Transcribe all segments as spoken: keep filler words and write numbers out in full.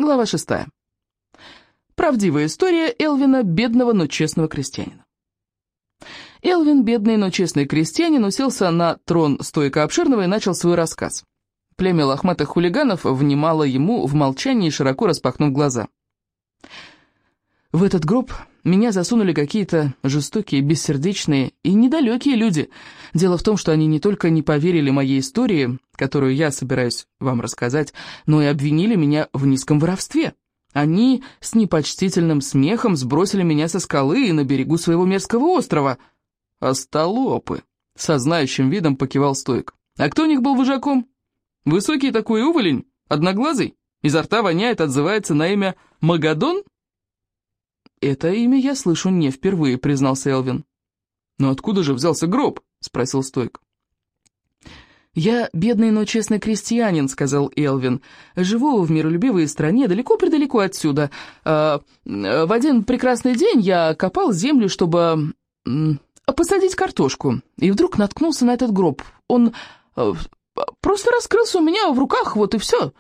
Глава шестая. Правдивая история Элвина, бедного, но честного крестьянина. Элвин, бедный, но честный крестьянин, уселся на трон стойка обширного и начал свой рассказ. Племя лохматых хулиганов внимало ему в молчании, широко распахнув глаза. В этот гроб меня засунули какие-то жестокие, бессердечные и недалекие люди. Дело в том, что они не только не поверили моей истории, которую я собираюсь вам рассказать, но и обвинили меня в низком воровстве. Они с непочтительным смехом сбросили меня со скалы и на берегу своего мерзкого острова. «Остолопы!» — со знающим видом покивал стойк. «А кто у них был вожаком? Высокий такой уволень, одноглазый, изо рта воняет, отзывается на имя Магадон?» «Это имя я слышу не впервые», — признался Элвин. «Но откуда же взялся гроб?» — спросил стойк. «Я бедный, но честный крестьянин», — сказал Элвин. «Живу в миролюбивой стране, далеко-предалеко отсюда. В один прекрасный день я копал землю, чтобы посадить картошку, и вдруг наткнулся на этот гроб. Он просто раскрылся у меня в руках, вот и все».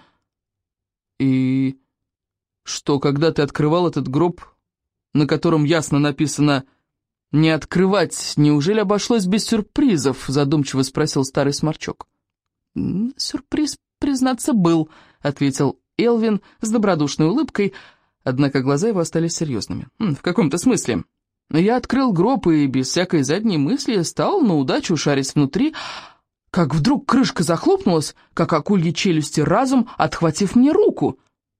«И что, когда ты открывал этот гроб, на котором ясно написано «не открывать», неужели обошлось без сюрпризов?» — задумчиво спросил старый сморчок. «Сюрприз, признаться, был», — ответил Элвин с добродушной улыбкой, однако глаза его остались серьезными. «В каком-то смысле. Я открыл гроб и без всякой задней мысли стал на удачу шарить внутри, как вдруг крышка захлопнулась, как акульи челюсти разом, отхватив мне руку».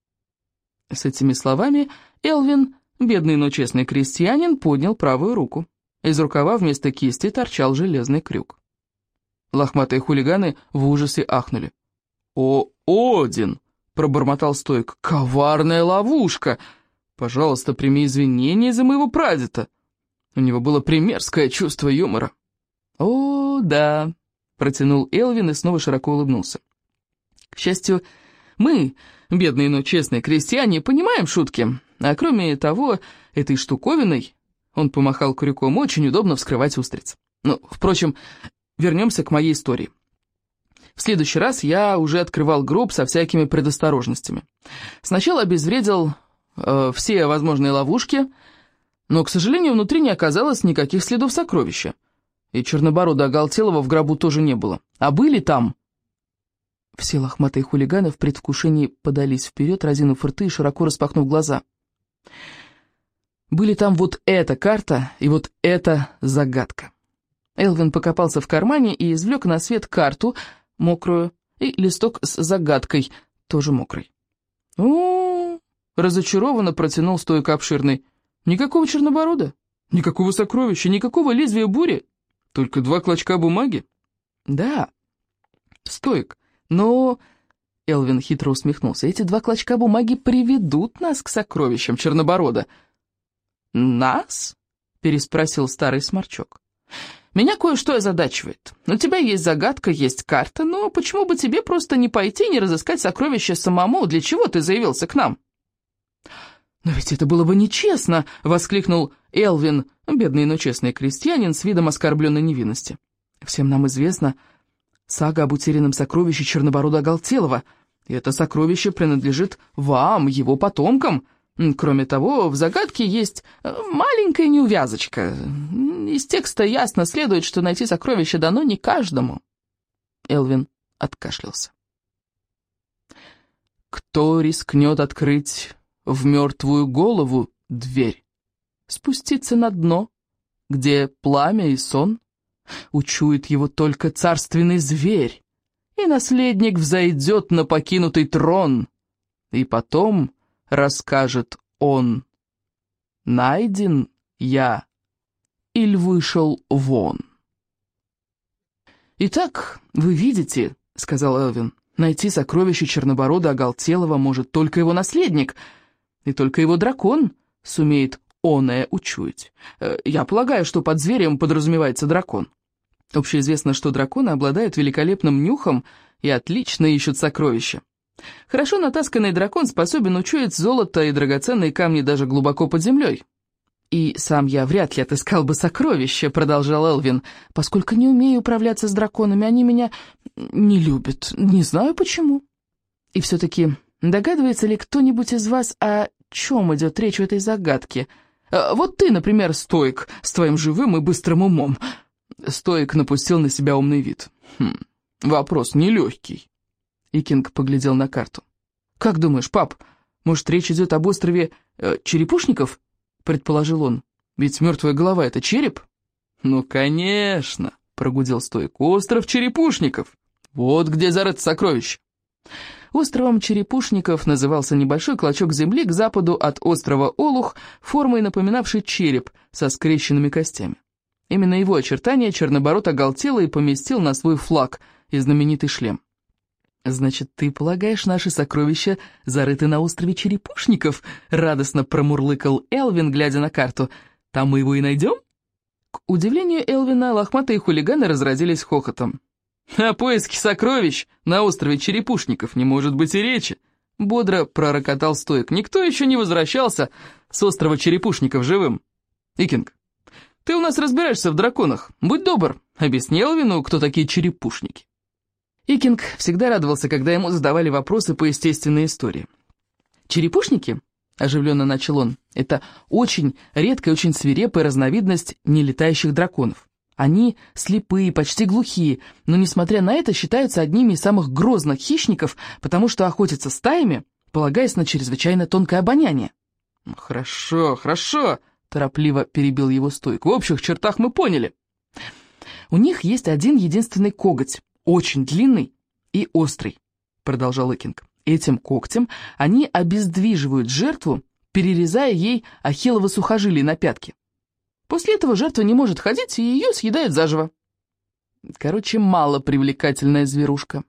С этими словами Элвин, бедный, но честный крестьянин, поднял правую руку. Из рукава вместо кисти торчал железный крюк. Лохматые хулиганы в ужасе ахнули. «О, Один!» — пробормотал стойк. «Коварная ловушка! Пожалуйста, прими извинения за моего прадеда!» У него было примерское чувство юмора. «О, да!» — протянул Элвин и снова широко улыбнулся. «К счастью, мы, бедные, но честные крестьяне, понимаем шутки. А кроме того, этой штуковиной, он помахал крюком, очень удобно вскрывать устриц. Ну, впрочем, вернемся к моей истории. В следующий раз я уже открывал гроб со всякими предосторожностями. Сначала обезвредил э, все возможные ловушки, но, к сожалению, внутри не оказалось никаких следов сокровища. И Черноборода Оголтелого в гробу тоже не было. А были там... Все лохматые хулиганы в предвкушении подались вперед, разинув рты и широко распахнув глаза. Были там вот эта карта и вот эта загадка. Элвин покопался в кармане и извлек на свет карту, мокрую, и листок с загадкой, тоже мокрый. «О-о-о!» — разочарованно протянул стойк обширный. «Никакого Черноборода, никакого сокровища, никакого лезвия бури, только два клочка бумаги». «Да, стойк, но...» Элвин хитро усмехнулся. «Эти два клочка бумаги приведут нас к сокровищам Черноборода». «Нас?» — переспросил старый сморчок. «Меня кое-что озадачивает. У тебя есть загадка, есть карта, но почему бы тебе просто не пойти и не разыскать сокровища самому? Для чего ты заявился к нам?» «Но ведь это было бы нечестно!» — воскликнул Элвин, бедный, но честный крестьянин, с видом оскорбленной невинности. «Всем нам известно сага об утерянном сокровище Черноборода Оголтелого, и это сокровище принадлежит вам, его потомкам. Кроме того, в загадке есть маленькая неувязочка. Из текста ясно следует, что найти сокровище дано не каждому». Элвин откашлялся. «Кто рискнет открыть в мертвую голову дверь, спуститься на дно, где пламя и сон, учует его только царственный зверь, и наследник взойдет на покинутый трон, и потом расскажет он: найден я или вышел вон». «Итак, вы видите, — сказал Элвин, — найти сокровище Черноборода Оголтелого может только его наследник, и только его дракон сумеет оное учуять. Я полагаю, что под зверем подразумевается дракон. Общеизвестно, что драконы обладают великолепным нюхом и отлично ищут сокровища. Хорошо натасканный дракон способен учуять золото и драгоценные камни даже глубоко под землей. «И сам я вряд ли отыскал бы сокровища», — продолжал Элвин, «поскольку не умею управляться с драконами, они меня не любят, не знаю почему. И все-таки Догадывается ли кто-нибудь из вас, о чем идет речь в этой загадке? Вот ты, например, Стоик, с твоим живым и быстрым умом. Стоик напустил на себя умный вид. Хм, вопрос нелегкий. Икинг поглядел на карту. «Как думаешь, пап, может, речь идет об острове э, Черепушников?» — предположил он. «Ведь мертвая голова — это череп?» «Ну, конечно!» — прогудел Стоик. «Остров Черепушников! Вот где зарыто сокровище!» Островом Черепушников назывался небольшой клочок земли к западу от острова Олух, формой напоминавший череп со скрещенными костями. Именно его очертания Чернобород оголтел и поместил на свой флаг и знаменитый шлем. «Значит, ты полагаешь, наши сокровища зарыты на острове Черепушников?» — радостно промурлыкал Элвин, глядя на карту. «Там мы его и найдем?» К удивлению Элвина, лохматые хулиганы разразились хохотом. «О поиске сокровищ на острове Черепушников не может быть и речи!» — бодро пророкотал Стоик. «Никто еще не возвращался с острова Черепушников живым. Икинг, ты у нас разбираешься в драконах. Будь добр, объясни Элвину, кто такие черепушники». Икинг всегда радовался, когда ему задавали вопросы по естественной истории. «Черепушники?» — оживленно начал он. «Это очень редкая, очень свирепая разновидность нелетающих драконов. Они слепые, почти глухие, но, несмотря на это, считаются одними из самых грозных хищников, потому что охотятся стаями, полагаясь на чрезвычайно тонкое обоняние». «Хорошо, хорошо», — торопливо перебил его Стоик. «В общих чертах мы поняли». «У них есть один единственный коготь, очень длинный и острый», — продолжал Икинг. «Этим когтем они обездвиживают жертву, перерезая ей ахиллово сухожилие на пятке. После этого жертва не может ходить, и ее съедают заживо. Короче, мало привлекательная зверушка».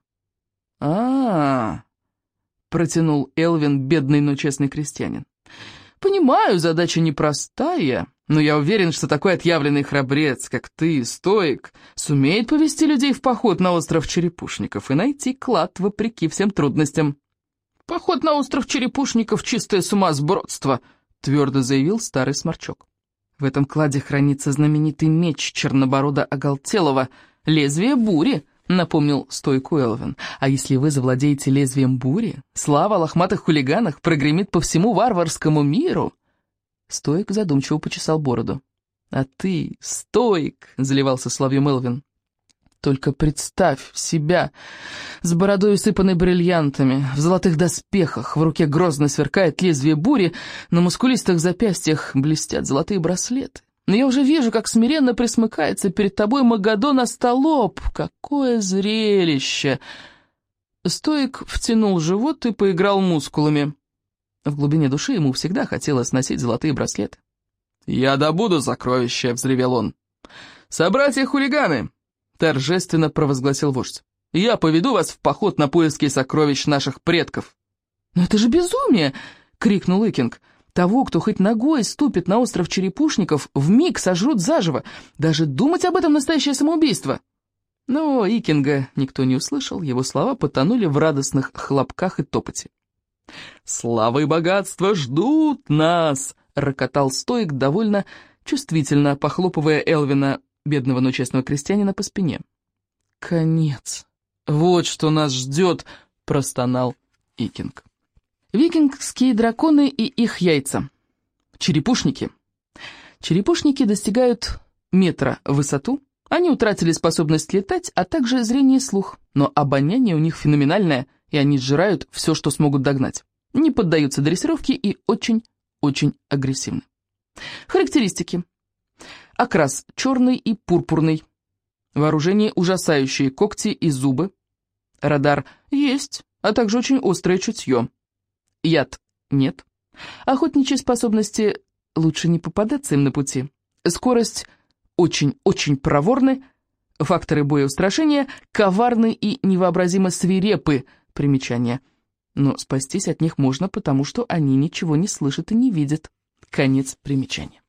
«А-а-а», — протянул Элвин, бедный, но честный крестьянин. «Понимаю, задача непростая, но я уверен, что такой отъявленный храбрец, как ты, Стоик, сумеет повести людей в поход на остров Черепушников и найти клад вопреки всем трудностям». «Поход на остров Черепушников — чистое сумасбродство», — твердо заявил старый сморчок. «В этом кладе хранится знаменитый меч Черноборода Оголтелого, лезвие бури», — напомнил Стоику Элвин. «А если вы завладеете лезвием бури, слава о лохматых хулиганах прогремит по всему варварскому миру». Стоик задумчиво почесал бороду. «А ты, Стоик», — заливался соловьем Элвин, — «только представь себя с бородой, усыпанной бриллиантами, в золотых доспехах, в руке грозно сверкает лезвие бури, на мускулистых запястьях блестят золотые браслеты. Но я уже вижу, как смиренно присмыкается перед тобой Магадон Остолоп. Какое зрелище!» Стоик втянул живот и поиграл мускулами. В глубине души ему всегда хотелось носить золотые браслеты. «Я добуду сокровища!» — взревел он. «Собратья-хулиганы!» — торжественно провозгласил вождь. «Я поведу вас в поход на поиски сокровищ наших предков». «Но это же безумие!» — крикнул Икинг. «Того, кто хоть ногой ступит на остров Черепушников, вмиг сожрут заживо. Даже думать об этом — настоящее самоубийство». Но Икинга никто не услышал, его слова потонули в радостных хлопках и топоте. «Слава и богатство ждут нас!» — рокотал Стоик, довольно чувствительно похлопывая Элвина, бедного, но честного крестьянина, по спине. «Конец! Вот что нас ждет!» — простонал Икинг. Викингские драконы и их яйца. Черепушники. Черепушники достигают метра в высоту. Они утратили способность летать, а также зрение и слух. Но обоняние у них феноменальное, и они сжирают все, что смогут догнать. Не поддаются дрессировке и очень-очень агрессивны. Характеристики. Окрас черный и пурпурный. Вооружение ужасающие когти и зубы. Радар есть, а также очень острое чутье. Яд нет. Охотничьи способности лучше не попадаться им на пути. Скорость очень-очень проворны. Факторы боеустрашения коварны и невообразимо свирепы. Примечания. Но спастись от них можно, потому что они ничего не слышат и не видят. Конец примечания.